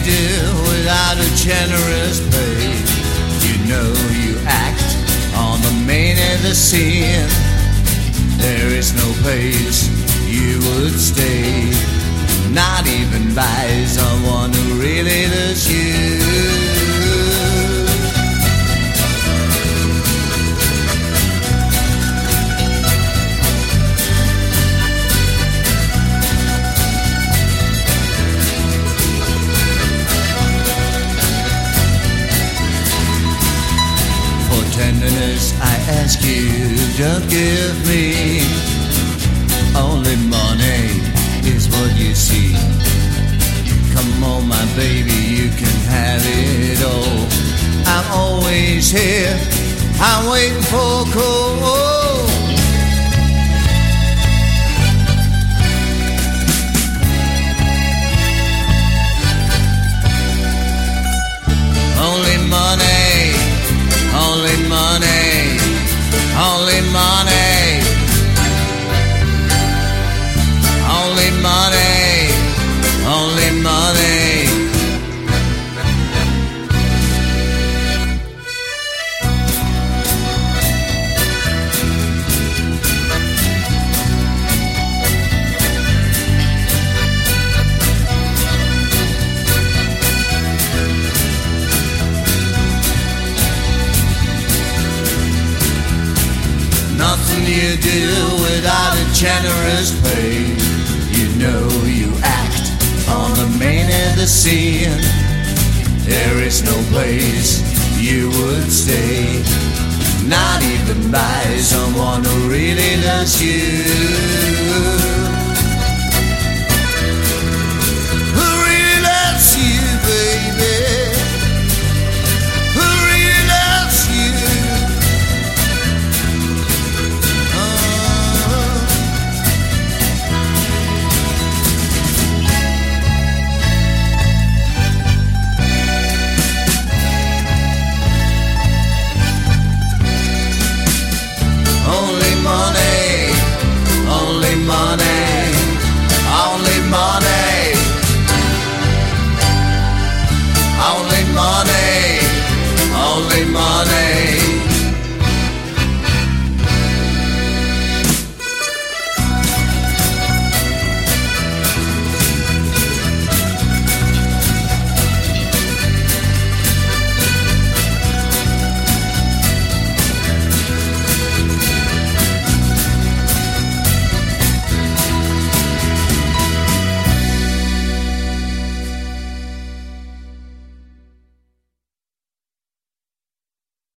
do without a generous pay? You know you act on the main of the scene. There is no place you would stay, not even by someone who really loves you. Tenderness, I ask you, don't give me. Only money is what you see. Come on, my baby, you can have it all. I'm always here, I'm waiting for a call. Only money, only money, only money, only money, only money. Nothing you do without a generous pay. You know you act on the main of the scene. There is no place you would stay, not even by someone who really loves you. Who really loves you, baby? Who really loves you? Only money, only money, only money.